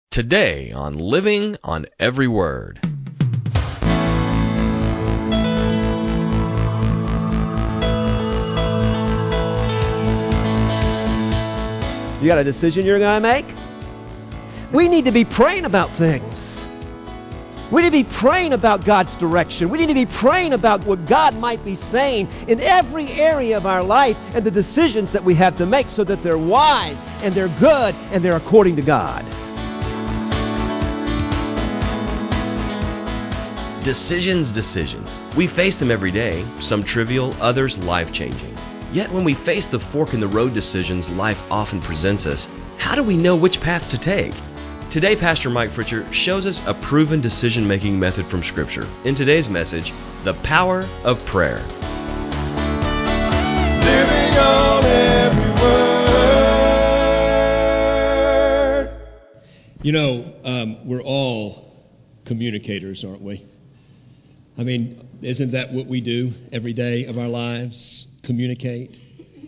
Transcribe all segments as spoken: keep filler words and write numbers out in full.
Today on Living on Every Word. You got a decision you're going to make? We need to be praying about things. We need to be praying about God's direction. We need to be praying about what God might be saying in every area of our life and the decisions that we have to make so that they're wise and they're good and they're according to God. Decisions, decisions. We face them every day, some trivial, others life-changing. Yet when we face the fork-in-the-road decisions life often presents us, how do we know which path to take? Today, Pastor Mike Fritcher shows us a proven decision-making method from Scripture. In today's message, the power of prayer. Living on every word. You know, um, we're all communicators, aren't we? I mean, isn't that what we do every day of our lives? Communicate?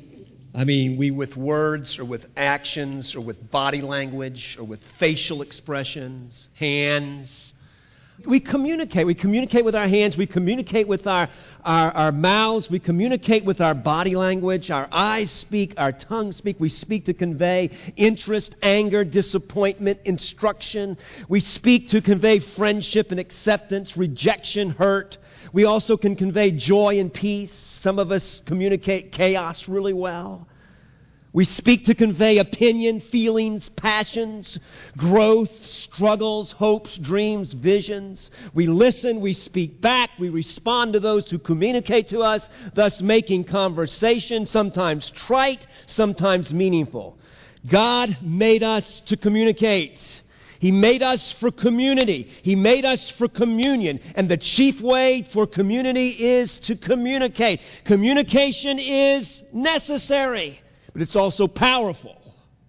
I mean, we with words or with actions or with body language or with facial expressions, hands. We communicate. We communicate with our hands. We communicate with our, our, our mouths. We communicate with our body language. Our eyes speak. Our tongues speak. We speak to convey interest, anger, disappointment, instruction. We speak to convey friendship and acceptance, rejection, hurt. We also can convey joy and peace. Some of us communicate chaos really well. We speak to convey opinion, feelings, passions, growth, struggles, hopes, dreams, visions. We listen, we speak back, we respond to those who communicate to us, thus making conversation sometimes trite, sometimes meaningful. God made us to communicate. He made us for community. He made us for communion. And the chief way for community is to communicate. Communication is necessary, but it's also powerful.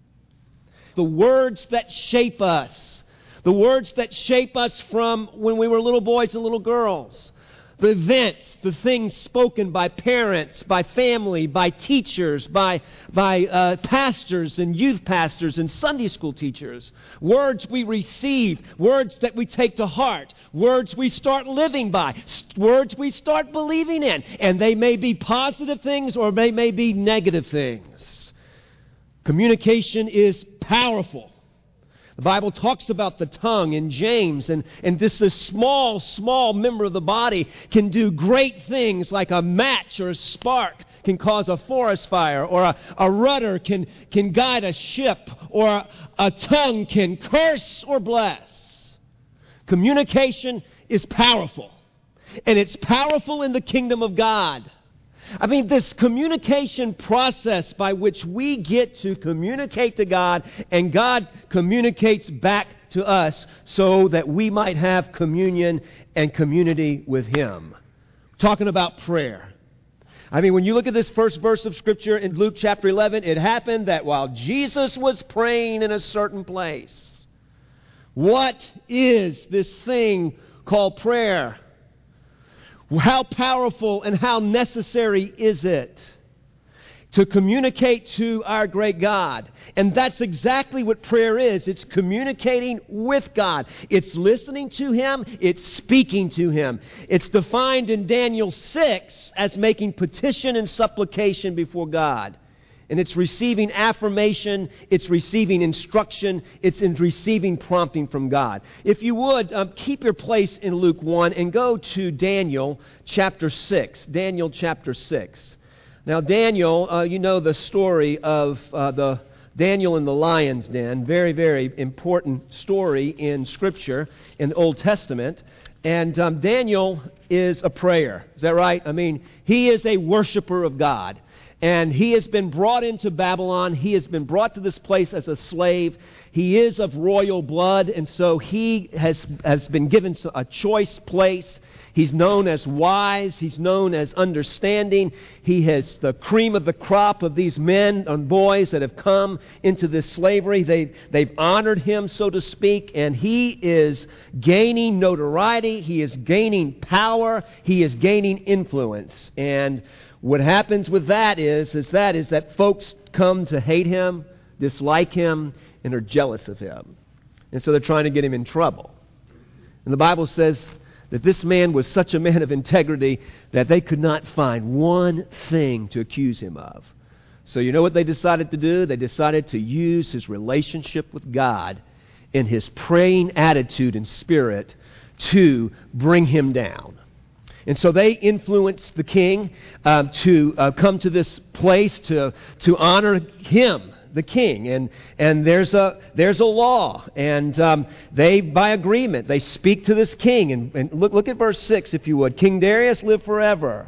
The words that shape us, the words that shape us from when we were little boys and little girls, the events, the things spoken by parents, by family, by teachers, by, by uh, pastors and youth pastors and Sunday school teachers. Words we receive, words that we take to heart, words we start living by, words we start believing in. And they may be positive things or they may be negative things. Communication is powerful. The Bible talks about the tongue in James, and, and this, this small, small member of the body can do great things like a match or a spark can cause a forest fire, or a, a rudder can, can guide a ship, or a, a tongue can curse or bless. Communication is powerful, and it's powerful in the kingdom of God. I mean, this communication process by which we get to communicate to God and God communicates back to us so that we might have communion and community with Him. Talking about prayer. I mean, when you look at this first verse of Scripture in Luke chapter eleven, it happened that while Jesus was praying in a certain place. What is this thing called prayer? How powerful and how necessary is it to communicate to our great God? And that's exactly what prayer is. It's communicating with God. It's listening to Him. It's speaking to Him. It's defined in Daniel six as making petition and supplication before God. And it's receiving affirmation, it's receiving instruction, it's in receiving prompting from God. If you would, um, keep your place in Luke one and go to Daniel chapter six. Daniel chapter six. Now Daniel, uh, you know the story of uh, the Daniel in the lion's den. Very, very important story in Scripture, in the Old Testament. And um, Daniel is a prayer. Is that right? I mean, he is a worshiper of God. And he has been brought into Babylon. He has been brought to this place as a slave. He is of royal blood, and so he has, has been given a choice place. He's known as wise. He's known as understanding. He has the cream of the crop of these men and boys that have come into this slavery. They, they've honored him, so to speak, and he is gaining notoriety. He is gaining power. He is gaining influence. And what happens with that is, is that is that folks come to hate him, dislike him, and are jealous of him. And so they're trying to get him in trouble. And the Bible says that this man was such a man of integrity that they could not find one thing to accuse him of. So you know what they decided to do? They decided to use his relationship with God and his praying attitude and spirit to bring him down. And so they influenced the king um, to uh, come to this place to to honor him, the king. And and there's a there's a law, and um, they, by agreement, they speak to this king. And, and look look at verse six, if you would. King Darius live forever.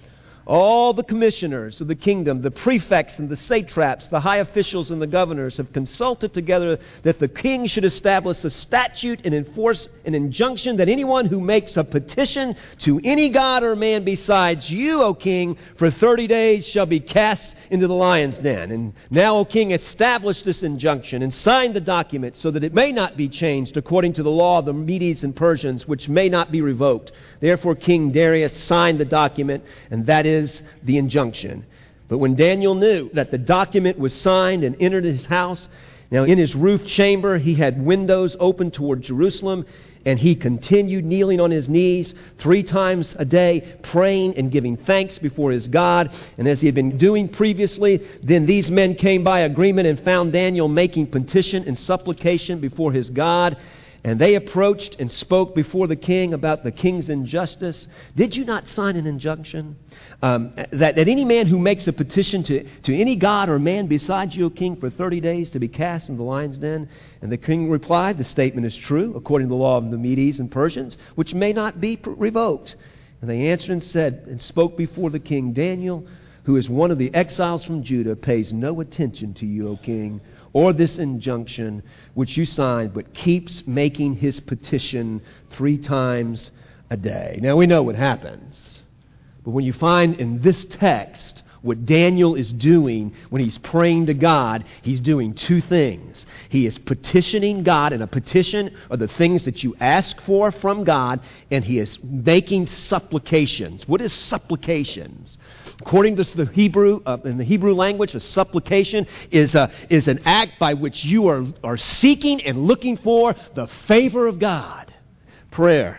All the commissioners of the kingdom, the prefects and the satraps, the high officials and the governors have consulted together that the king should establish a statute and enforce an injunction that anyone who makes a petition to any god or man besides you, O king, for thirty days shall be cast into the lion's den. And now, O king, establish this injunction and sign the document so that it may not be changed according to the law of the Medes and Persians, which may not be revoked. Therefore, King Darius signed the document, and that is the injunction. But when Daniel knew that the document was signed and entered his house, now in his roof chamber he had windows open toward Jerusalem, and he continued kneeling on his knees three times a day, praying and giving thanks before his God. And as he had been doing previously, then these men came by agreement and found Daniel making petition and supplication before his God. And they approached and spoke before the king about the king's injustice. Did you not sign an injunction um, that, that any man who makes a petition to, to any god or man besides you, O king, for thirty days to be cast into the lion's den? And the king replied, the statement is true, according to the law of the Medes and Persians, which may not be revoked. And they answered and said and spoke before the king, Daniel, who is one of the exiles from Judah, pays no attention to you, O king, or this injunction which you signed, but keeps making his petition three times a day. Now we know what happens. But when you find in this text what Daniel is doing when he's praying to God, he's doing two things. He is petitioning God, and a petition are the things that you ask for from God, and he is making supplications. What is supplications? According to the Hebrew, uh, in the Hebrew language, a supplication is a, is an act by which you are, are seeking and looking for the favor of God. Prayer,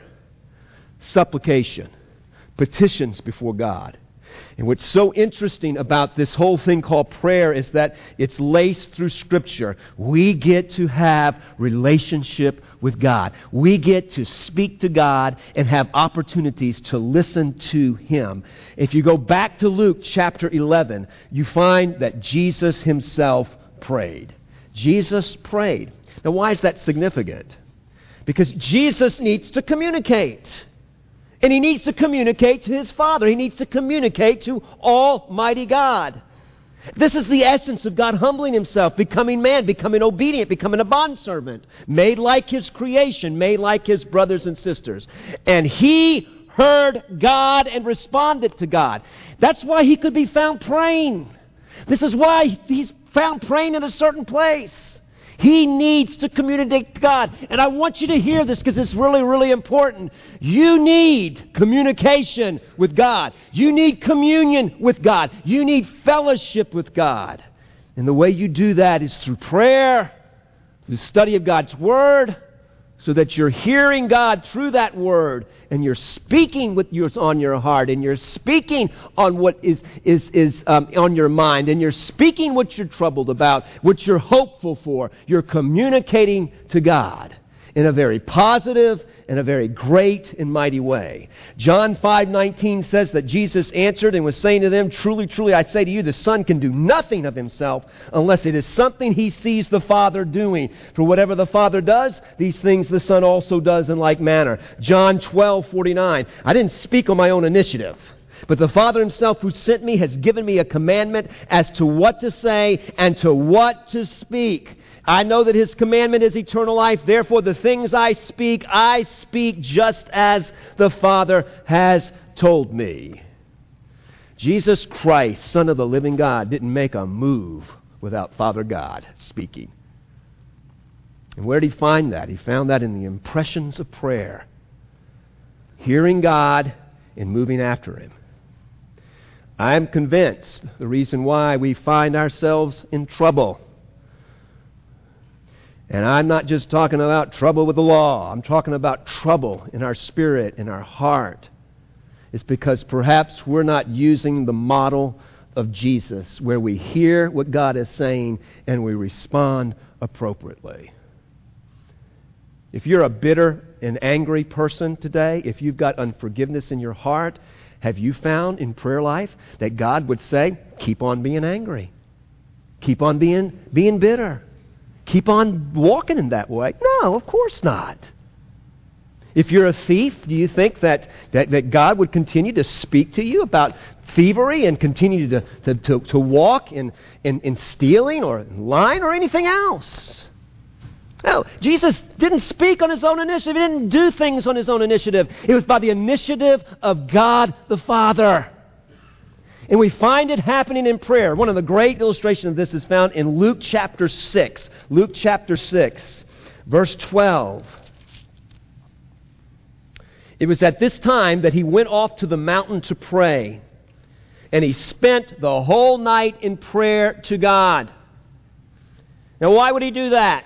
supplication, petitions before God. And what's so interesting about this whole thing called prayer is that it's laced through Scripture. We get to have relationship with God. We get to speak to God and have opportunities to listen to Him. If you go back to Luke chapter eleven, you find that Jesus Himself prayed. Jesus prayed. Now, why is that significant? Because Jesus needs to communicate. And He needs to communicate to His Father. He needs to communicate to Almighty God. This is the essence of God humbling Himself, becoming man, becoming obedient, becoming a bondservant, made like His creation, made like His brothers and sisters. And He heard God and responded to God. That's why He could be found praying. This is why He's found praying in a certain place. He needs to communicate to God. And I want you to hear this because it's really, really important. You need communication with God. You need communion with God. You need fellowship with God. And the way you do that is through prayer, the study of God's Word, so that you're hearing God through that Word, and you're speaking with what's on your heart, and you're speaking on what is is is um, on your mind, and you're speaking what you're troubled about, what you're hopeful for. You're communicating to God in a very positive in a very great and mighty way. John five nineteen says that Jesus answered and was saying to them, Truly, truly, I say to you, the Son can do nothing of Himself unless it is something He sees the Father doing. For whatever the Father does, these things the Son also does in like manner. John twelve forty-nine, I didn't speak on my own initiative, but the Father Himself who sent me has given me a commandment as to what to say and to what to speak. I know that His commandment is eternal life. Therefore, the things I speak, I speak just as the Father has told me. Jesus Christ, Son of the living God, didn't make a move without Father God speaking. And where did He find that? He found that in the impressions of prayer. Hearing God and moving after Him. I am convinced the reason why we find ourselves in trouble And I'm not just talking about trouble with the law. I'm talking about trouble in our spirit, in our heart. It's because perhaps we're not using the model of Jesus, where we hear what God is saying and we respond appropriately. If you're a bitter and angry person today, if you've got unforgiveness in your heart, have you found in prayer life that God would say, keep on being angry. Keep on being, being bitter. Keep on walking in that way? No, of course not. If you're a thief, do you think that, that, that God would continue to speak to you about thievery and continue to, to, to, to walk in, in, in stealing or lying or anything else? No, Jesus didn't speak on His own initiative. He didn't do things on His own initiative. It was by the initiative of God the Father. And we find it happening in prayer. One of the great illustrations of this is found in Luke chapter six. Luke chapter six, verse twelve. It was at this time that He went off to the mountain to pray. And He spent the whole night in prayer to God. Now, why would He do that?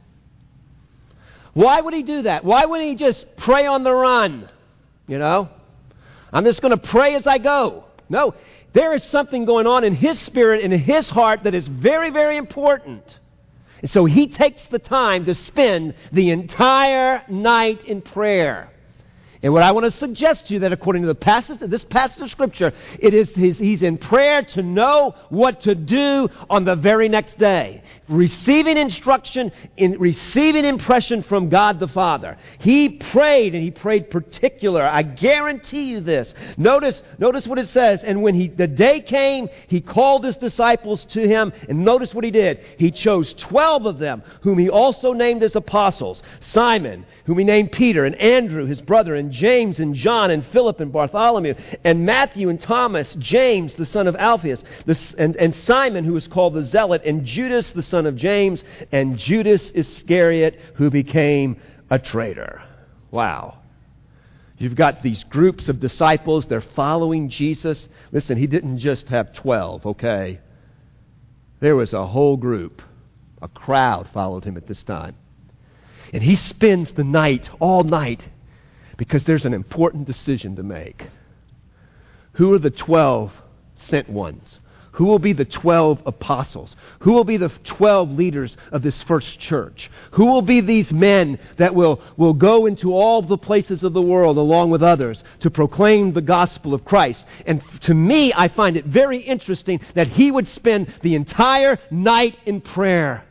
Why would He do that? Why wouldn't He just pray on the run? You know? I'm just going to pray as I go. No, there is something going on in His spirit and in His heart that is very, very important. And so He takes the time to spend the entire night in prayer. And what I want to suggest to you that according to the passage, this passage of Scripture, it is his, he's in prayer to know what to do on the very next day. Receiving instruction, in receiving impression from God the Father. He prayed, and he prayed particular. I guarantee you this. Notice, notice what it says. And when he, the day came, He called His disciples to Him. And notice what He did. He chose twelve of them, whom He also named as apostles. Simon, whom He named Peter, and Andrew, his brother, and James and John and Philip and Bartholomew and Matthew and Thomas, James the son of Alphaeus, the, and, and Simon who was called the Zealot, and Judas the son of James, and Judas Iscariot who became a traitor. Wow. You've got these groups of disciples. They're following Jesus. Listen, He didn't just have twelve, okay? There was a whole group. A crowd followed Him at this time. And He spends the night, all night, because there's an important decision to make. Who are the twelve sent ones? Who will be the twelve apostles? Who will be the twelve leaders of this first church? Who will be these men that will, will go into all the places of the world along with others to proclaim the gospel of Christ? And to me, I find it very interesting that He would spend the entire night in prayer.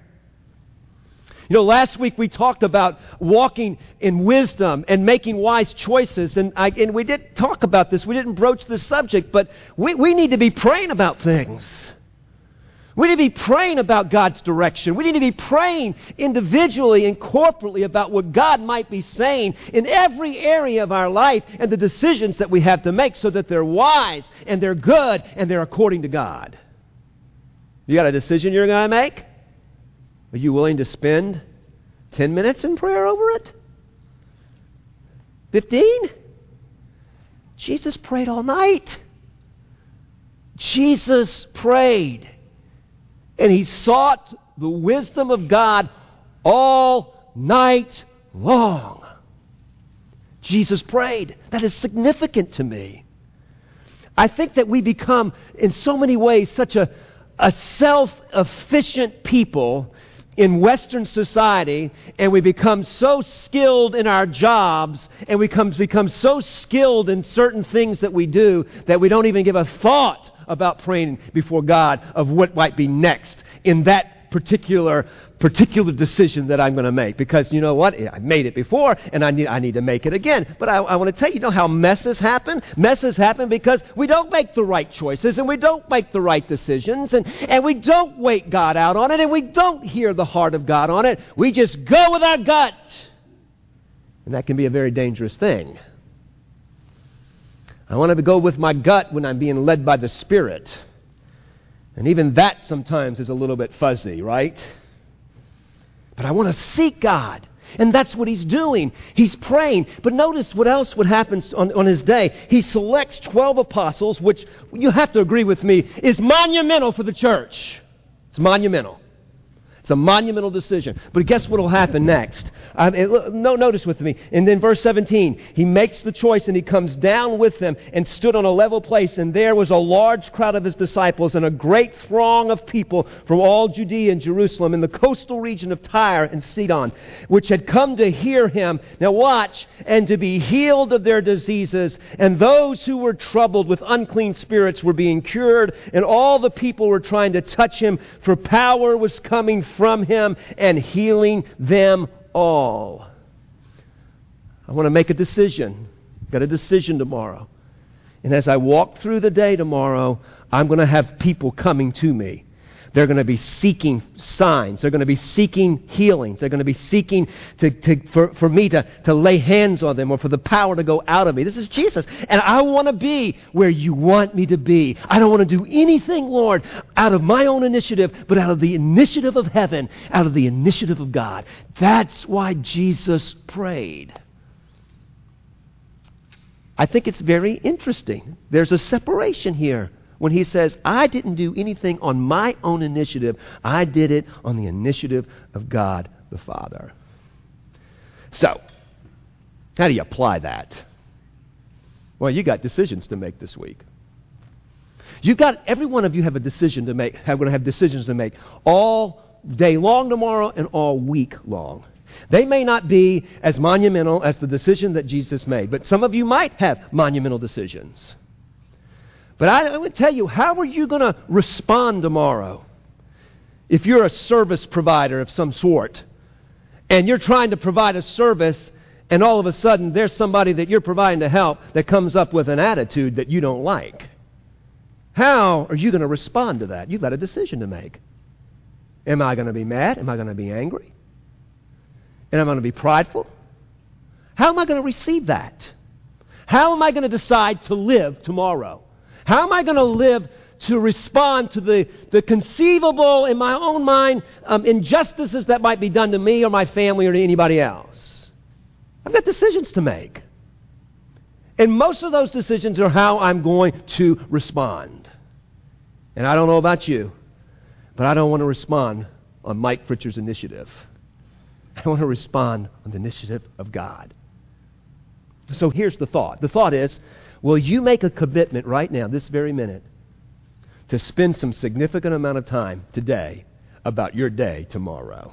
You know, last week we talked about walking in wisdom and making wise choices, and, I, and we did talk about this. We didn't broach this subject, but we, we need to be praying about things. We need to be praying about God's direction. We need to be praying individually and corporately about what God might be saying in every area of our life and the decisions that we have to make so that they're wise and they're good and they're according to God. You got a decision you're going to make? Are you willing to spend ten minutes in prayer over it? fifteen? Jesus prayed all night. Jesus prayed. And He sought the wisdom of God all night long. Jesus prayed. That is significant to me. I think that we become, in so many ways, such a, a self-efficient people in Western society, and we become so skilled in our jobs, and we become, become so skilled in certain things that we do that we don't even give a thought about praying before God of what might be next in that particular particular decision that I'm going to make. Because you know what? I made it before, and I need I need to make it again. But I, I want to tell you, you know how messes happen? Messes happen because we don't make the right choices, and we don't make the right decisions, and, and we don't wait God out on it, and we don't hear the heart of God on it. We just go with our gut. And that can be a very dangerous thing. I want to go with my gut when I'm being led by the Spirit. And even that sometimes is a little bit fuzzy, right? But I want to seek God. And that's what He's doing. He's praying. But notice what else would happen on, on His day. He selects twelve apostles, which you have to agree with me is monumental for the church. It's monumental. It's a monumental decision. But guess what will happen next? Um, it, no, notice with me. And then verse seventeen, he makes the choice and he comes down with them and stood on a level place. And there was a large crowd of his disciples and a great throng of people from all Judea and Jerusalem and the coastal region of Tyre and Sidon, which had come to hear him. Now watch, and to be healed of their diseases. And those who were troubled with unclean spirits were being cured. And all the people were trying to touch him, for power was coming from him and healing them all. I want to make a decision. Got a decision tomorrow. And as I walk through the day tomorrow, I'm going to have people coming to me. They're going to be seeking signs. They're going to be seeking healings. They're going to be seeking to, to, for, for me to, to lay hands on them or for the power to go out of me. This is Jesus. And I want to be where you want me to be. I don't want to do anything, Lord, out of my own initiative, but out of the initiative of heaven, out of the initiative of God. That's why Jesus prayed. I think it's very interesting. There's a separation here. When he says, I didn't do anything on my own initiative, I did it on the initiative of God the Father. So, how do you apply that? Well, you got decisions to make this week. You've got, every one of you have a decision to make, are going to have decisions to make all day long tomorrow and all week long. They may not be as monumental as the decision that Jesus made, but some of you might have monumental decisions. But I, I would tell you, how are you going to respond tomorrow? If you're a service provider of some sort, and you're trying to provide a service, and all of a sudden there's somebody that you're providing to help that comes up with an attitude that you don't like. How are you going to respond to that? You've got a decision to make. Am I going to be mad? Am I going to be angry? And am I going to be prideful? How am I going to receive that? How am I going to decide to live tomorrow? How am I going to live to respond to the, the conceivable, in my own mind, um, injustices that might be done to me or my family or to anybody else? I've got decisions to make. And most of those decisions are how I'm going to respond. And I don't know about you, but I don't want to respond on Mike Pritchard's initiative. I want to respond on the initiative of God. So here's the thought. The thought is, will you make a commitment right now, this very minute, to spend some significant amount of time today about your day tomorrow?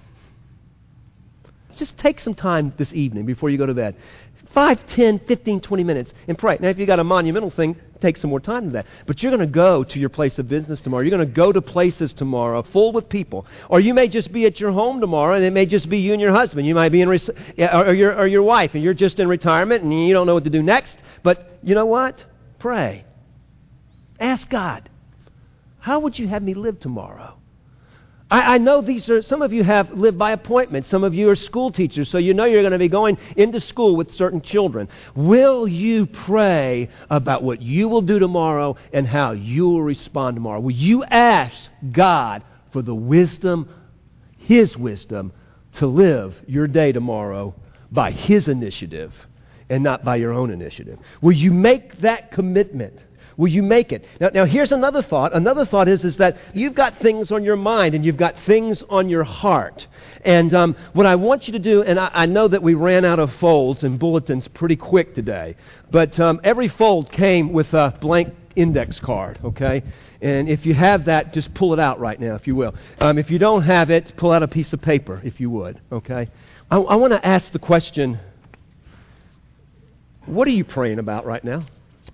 Just take some time this evening before you go to bed. Five, ten, fifteen, twenty minutes and pray. Now, if you've got a monumental thing, take some more time to that. But you're going to go to your place of business tomorrow. You're going to go to places tomorrow full with people. Or you may just be at your home tomorrow, and it may just be you and your husband. You might be in, res- or, your, or your wife, and you're just in retirement, and you don't know what to do next. But you know what? Pray. Ask God, how would you have me live tomorrow? I, I know these are, some of you have lived by appointment. Some of you are school teachers, so you know you're going to be going into school with certain children. Will you pray about what you will do tomorrow and how you will respond tomorrow? Will you ask God for the wisdom, His wisdom, to live your day tomorrow by His initiative and not by your own initiative? Will you make that commitment? Will you make it? Now, now here's another thought. Another thought is, is that you've got things on your mind and you've got things on your heart. And um, what I want you to do, and I, I know that we ran out of folds and bulletins pretty quick today, but um, every fold came with a blank index card, okay? And if you have that, just pull it out right now, if you will. Um, if you don't have it, pull out a piece of paper, if you would, okay? I, I want to ask the question, what are you praying about right now?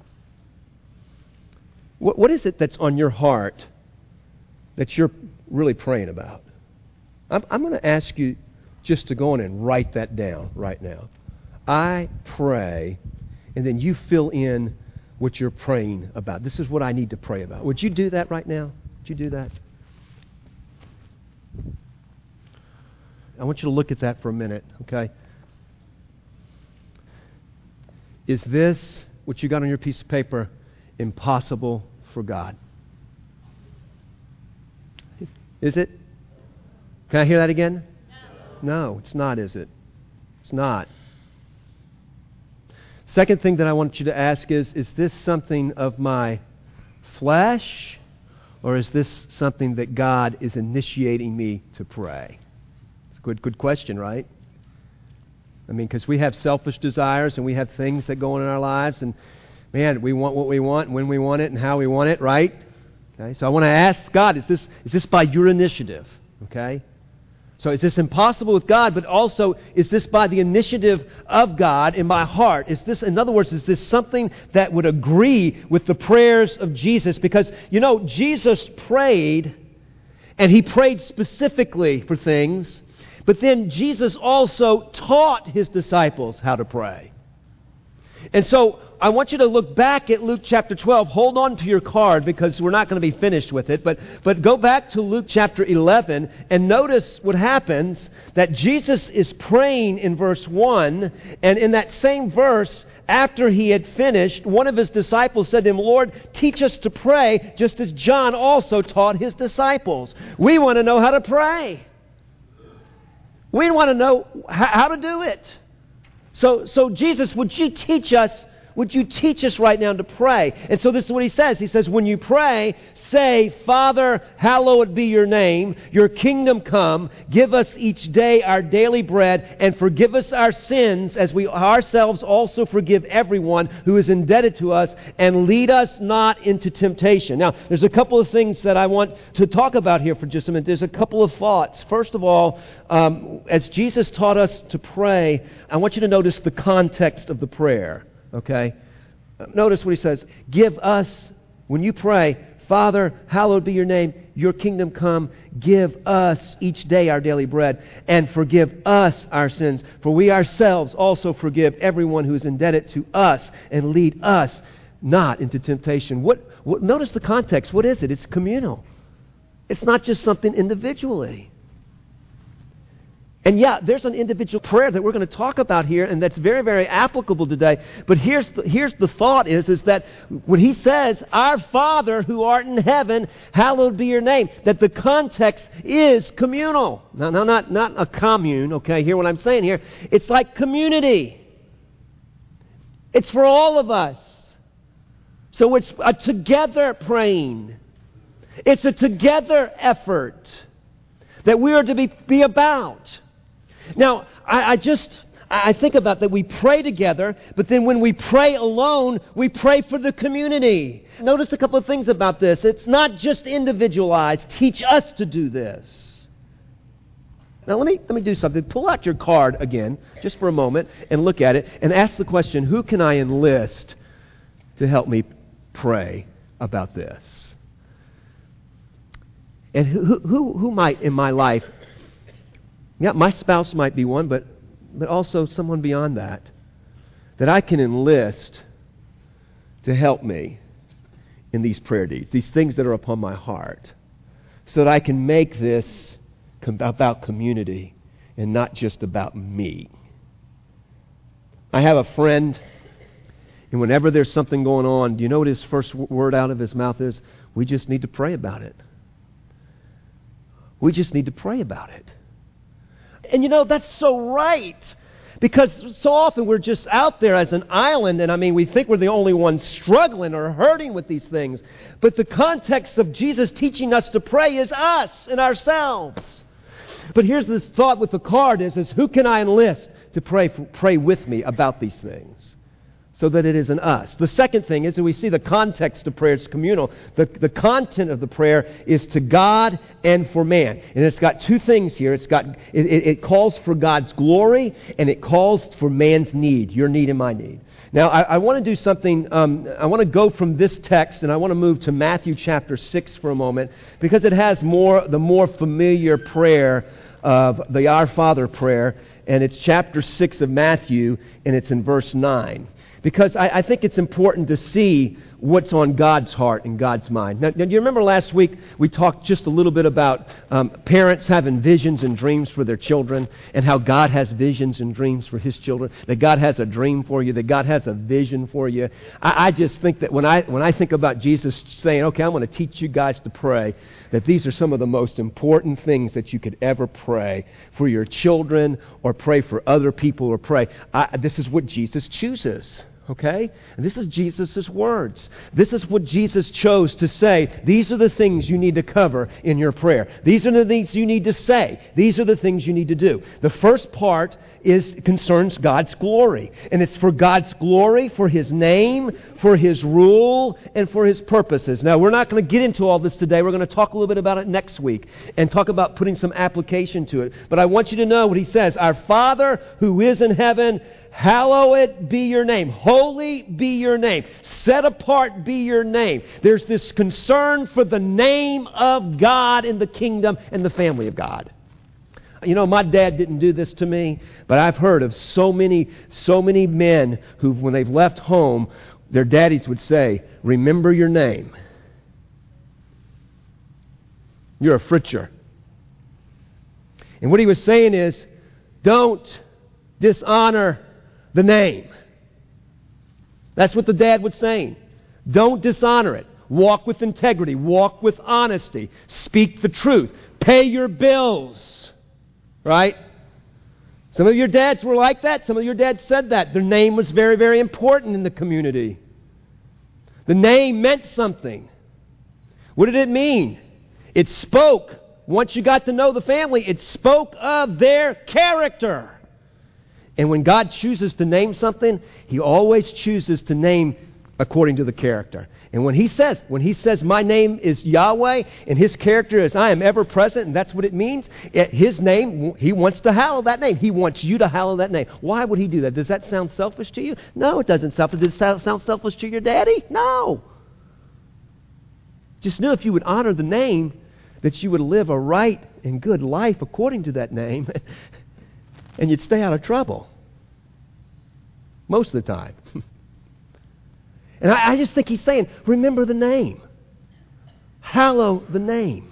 What, what is it that's on your heart that you're really praying about? I'm, I'm going to ask you just to go on and write that down right now. I pray, and then you fill in what you're praying about. This is what I need to pray about. Would you do that right now? Would you do that? I want you to look at that for a minute, okay? Is this, what you got on your piece of paper, impossible for God? Is it? Can I hear that again? No. No, it's not, is it? It's not. Second thing that I want you to ask is, is this something of my flesh Or is this something that God is initiating me to pray? It's a good, good question, right? I mean, because we have selfish desires and we have things that go on in our lives, and man, we want what we want, when we want it, and how we want it, right? Okay, so I want to ask God, is this is this by your initiative? Okay? So is this impossible with God, but also is this by the initiative of God in my heart? Is this, in other words, is this something that would agree with the prayers of Jesus? Because, you know, Jesus prayed, and He prayed specifically for things, but then Jesus also taught His disciples how to pray. And so I want you to look back at Luke chapter twelve. Hold on to your card because we're not going to be finished with it. But, but go back to Luke chapter eleven and notice what happens, that Jesus is praying in verse one. And in that same verse, after He had finished, one of His disciples said to Him, Lord, teach us to pray just as John also taught his disciples. We want to know how to pray. We want to know how to do it. So, so Jesus, would you teach us, would you teach us right now to pray? And so this is what He says. He says, when you pray, say, Father, hallowed be your name, your kingdom come, give us each day our daily bread, and forgive us our sins as we ourselves also forgive everyone who is indebted to us, and lead us not into temptation. Now, there's a couple of things that I want to talk about here for just a minute. There's a couple of thoughts. First of all, um, as Jesus taught us to pray, I want you to notice the context of the prayer. Okay? Notice what He says. Give us, when you pray, Father, hallowed be your name, your kingdom come, give us each day our daily bread, and forgive us our sins, for we ourselves also forgive everyone who is indebted to us, and lead us not into temptation. What, what notice the context. What is it? It's communal. It's not just something individually. And yeah, there's an individual prayer that we're going to talk about here, and that's very, very applicable today. But here's the, here's the thought is, is that when He says, Our Father who art in heaven, hallowed be your name, that the context is communal. Now, now not, not a commune, okay? Hear what I'm saying here. It's like community. It's for all of us. So it's a together praying. It's a together effort that we are to be, be about. Now, I, I just, I think about that we pray together, but then when we pray alone, we pray for the community. Notice a couple of things about this. It's not just individualized. Teach us to do this. Now, let me, let me do something. Pull out your card again, just for a moment, and look at it, and ask the question, who can I enlist to help me pray about this? And who, who, who might in my life, yeah, my spouse might be one, but, but also someone beyond that, that I can enlist to help me in these prayer deeds, these things that are upon my heart, so that I can make this com- about community and not just about me. I have a friend, and whenever there's something going on, do you know what his first w- word out of his mouth is? We just need to pray about it. We just need to pray about it. And you know, that's so right. Because so often we're just out there as an island, and I mean, we think we're the only ones struggling or hurting with these things. But the context of Jesus teaching us to pray is us and ourselves. But here's this thought with the card is, is who can I enlist to pray for, pray with me about these things? So that it is an us. The second thing is that we see the context of prayer is communal. The, the content of the prayer is to God and for man. And it's got two things here. It's got it, it, it calls for God's glory, and it calls for man's need, your need and my need. Now, I, I want to do something. Um, I want to go from this text, and I want to move to Matthew chapter six for a moment, because it has more the more familiar prayer of the Our Father prayer, and it's chapter six of Matthew, and it's in verse nine. Because I, I think it's important to see what's on God's heart and God's mind. Now, now do you remember last week we talked just a little bit about um, parents having visions and dreams for their children, and how God has visions and dreams for His children, that God has a dream for you, that God has a vision for you. I, I just think that when I when I think about Jesus saying, okay, I'm going to teach you guys to pray, that these are some of the most important things that you could ever pray for your children or pray for other people or pray. I, this is what Jesus chooses. Okay? And this is Jesus' words. This is what Jesus chose to say. These are the things you need to cover in your prayer. These are the things you need to say. These are the things you need to do. The first part is concerns God's glory. And it's for God's glory, for His name, for His rule, and for His purposes. Now, we're not going to get into all this today. We're going to talk a little bit about it next week and talk about putting some application to it. But I want you to know what He says. Our Father who is in heaven, hallowed be your name. Holy be your name. Set apart be your name. There's this concern for the name of God in the kingdom and the family of God. You know, my dad didn't do this to me, but I've heard of so many, so many men who, when they've left home, their daddies would say, remember your name. You're a Fritcher. And what he was saying is, don't dishonor the name. That's what the dad was saying. Don't dishonor it. Walk with integrity. Walk with honesty. Speak the truth. Pay your bills. Right? Some of your dads were like that. Some of your dads said that. Their name was very, very important in the community. The name meant something. What did it mean? It spoke. Once you got to know the family, it spoke of their character. And when God chooses to name something, He always chooses to name according to the character. And when He says, when He says, my name is Yahweh, and His character is I am ever present, and that's what it means, His name, He wants to hallow that name. He wants you to hallow that name. Why would He do that? Does that sound selfish to you? No, it doesn't selfish. Does it sound selfish to your daddy? No. Just know if you would honor the name, that you would live a right and good life according to that name. And you'd stay out of trouble. Most of the time. And I, I just think He's saying, remember the name. Hallow the name.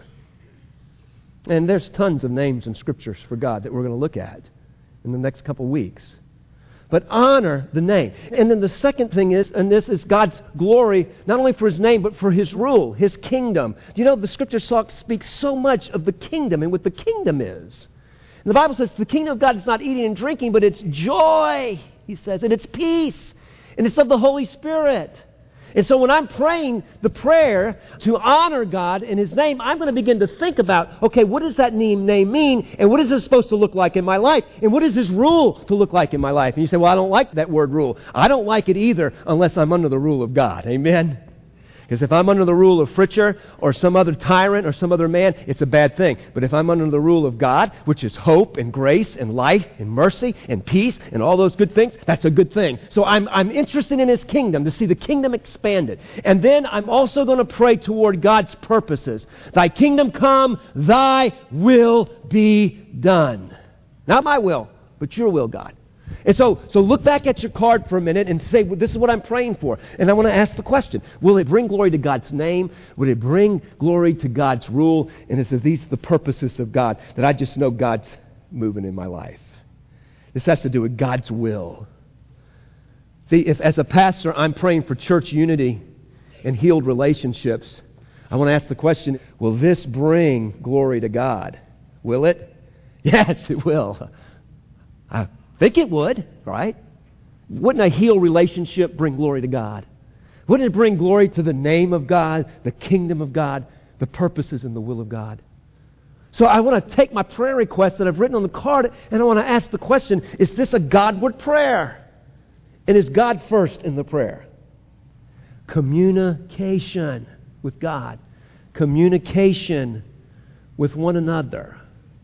And there's tons of names in Scriptures for God that we're going to look at in the next couple weeks. But honor the name. And then the second thing is, and this is God's glory, not only for His name, but for His rule, His kingdom. Do you know the Scripture speaks so much of the kingdom and what the kingdom is? And the Bible says the kingdom of God is not eating and drinking, but it's joy, He says, and it's peace, and it's of the Holy Spirit. And so when I'm praying the prayer to honor God in His name, I'm going to begin to think about, okay, what does that name, name mean, and what is it supposed to look like in my life, and what is His rule to look like in my life? And you say, well, I don't like that word rule. I don't like it either unless I'm under the rule of God. Amen? Because if I'm under the rule of Fritcher or some other tyrant or some other man, it's a bad thing. But if I'm under the rule of God, which is hope and grace and life and mercy and peace and all those good things, that's a good thing. So I'm, I'm interested in His kingdom, to see the kingdom expanded. And then I'm also going to pray toward God's purposes. Thy kingdom come, Thy will be done. Not my will, but your will, God. And so, so look back at your card for a minute and say, well, this is what I'm praying for. And I want to ask the question, will it bring glory to God's name? Would it bring glory to God's rule? And is these the purposes of God, that I just know God's moving in my life? This has to do with God's will. See, if as a pastor I'm praying for church unity and healed relationships, I want to ask the question, will this bring glory to God? Will it? Yes, it will. I think it would, right? Wouldn't a healed relationship bring glory to God? Wouldn't it bring glory to the name of God, the kingdom of God, the purposes and the will of God? So I want to take my prayer request that I've written on the card, and I want to ask the question, is this a Godward prayer? And is God first in the prayer? Communication with God. Communication with one another.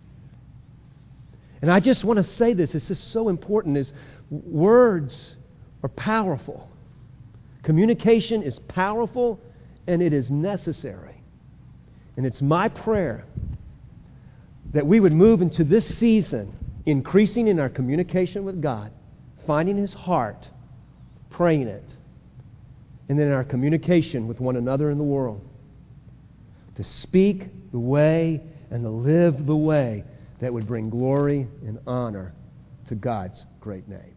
And I just want to say this, it's just so important, is words are powerful. Communication is powerful and it is necessary. And it's my prayer that we would move into this season increasing in our communication with God, finding His heart, praying it, and then our communication with one another in the world. To speak the way and to live the way that would bring glory and honor to God's great name.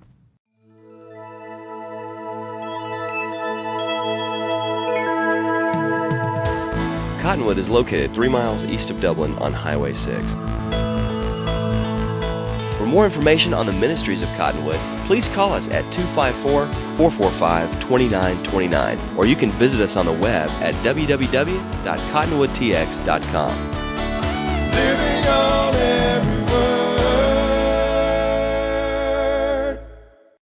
Cottonwood is located three miles east of Dublin on Highway six. For more information on the ministries of Cottonwood, please call us at two five four, four four five, two nine two nine, or you can visit us on the web at w w w dot cottonwood t x dot com. Living on